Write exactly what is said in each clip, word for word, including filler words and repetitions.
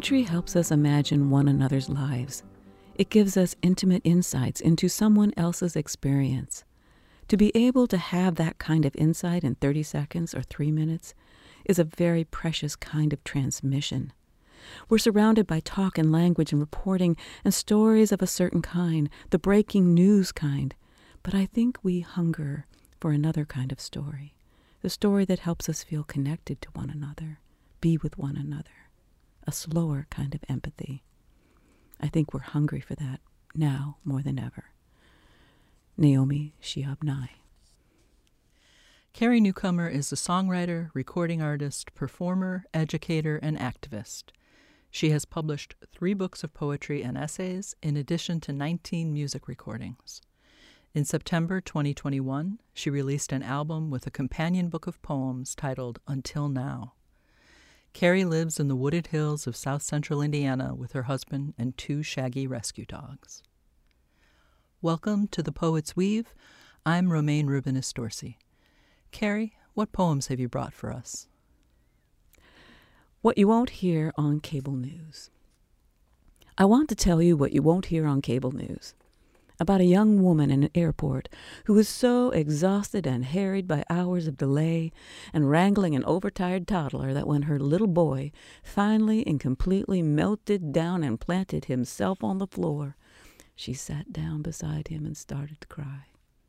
Poetry helps us imagine one another's lives. It gives us intimate insights into someone else's experience. To be able to have that kind of insight in thirty seconds or three minutes is a very precious kind of transmission. We're surrounded by talk and language and reporting and stories of a certain kind, the breaking news kind. But I think we hunger for another kind of story, the story that helps us feel connected to one another, be with one another, a slower kind of empathy. I think we're hungry for that now more than ever. Naomi Shihab Nye. Carrie Newcomer is a songwriter, recording artist, performer, educator, and activist. She has published three books of poetry and essays, in addition to nineteen music recordings. In September twenty twenty-one, she released an album with a companion book of poems titled Until Now. Carrie lives in the wooded hills of south central Indiana with her husband and two shaggy rescue dogs. Welcome to The Poet's Weave. I'm Romaine Rubinis Dorsey. Carrie, what poems have you brought for us? What you won't hear on cable news. I want to tell you what you won't hear on cable news. About a young woman in an airport who was so exhausted and harried by hours of delay and wrangling an overtired toddler that when her little boy finally and completely melted down and planted himself on the floor, she sat down beside him and started to cry.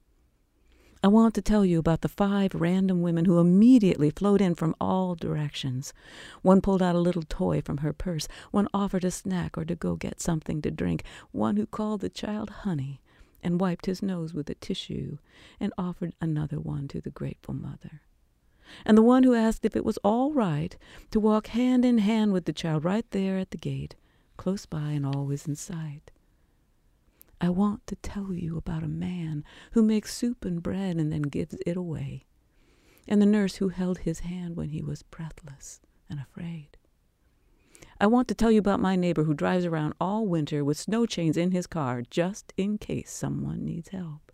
I want to tell you about the five random women who immediately flowed in from all directions. One pulled out a little toy from her purse. One offered a snack or to go get something to drink. One who called the child honey and wiped his nose with a tissue and offered another one to the grateful mother. And the one who asked if it was all right to walk hand in hand with the child right there at the gate, close by and always in sight. I want to tell you about a man who makes soup and bread and then gives it away, and the nurse who held his hand when he was breathless and afraid. I want to tell you about my neighbor who drives around all winter with snow chains in his car just in case someone needs help.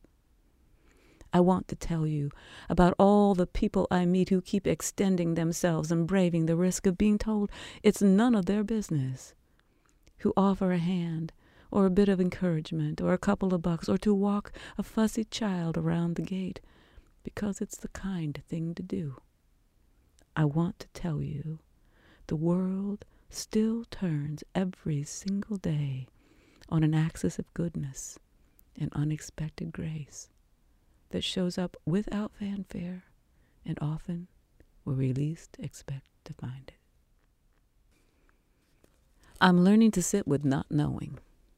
I want to tell you about all the people I meet who keep extending themselves and braving the risk of being told it's none of their business, who offer a hand or a bit of encouragement, or a couple of bucks, or to walk a fussy child around the gate, because it's the kind thing to do. I want to tell you, the world still turns every single day on an axis of goodness and unexpected grace that shows up without fanfare and often where we least expect to find it. I'm learning to sit with not knowing.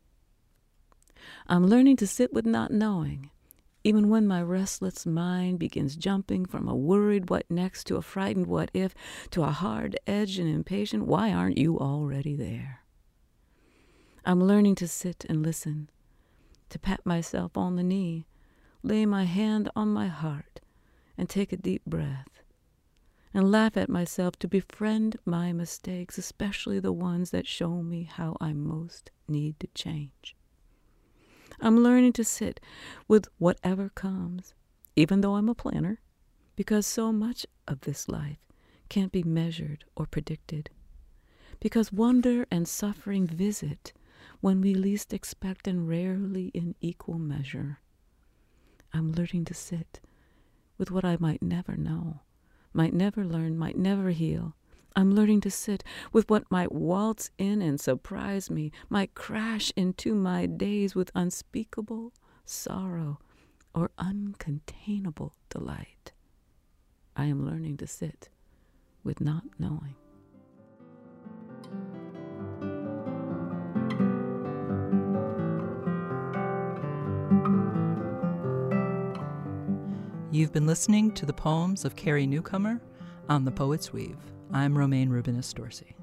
I'm learning to sit with not knowing, even when my restless mind begins jumping from a worried what next to a frightened what if to a hard-edged and impatient why aren't you already there? I'm learning to sit and listen, to pat myself on the knee, lay my hand on my heart, and take a deep breath, and laugh at myself to befriend my mistakes, especially the ones that show me how I most need to change. I'm learning to sit with whatever comes, even though I'm a planner, because so much of this life can't be measured or predicted, because wonder and suffering visit when we least expect and rarely in equal measure. I'm learning to sit with what I might never know, might never learn, might never heal. I'm learning to sit with what might waltz in and surprise me, might crash into my days with unspeakable sorrow or uncontainable delight. I am learning to sit with not knowing. You've been listening to the poems of Carrie Newcomer on The Poet's Weave. I'm Romaine Rubinis Dorsey.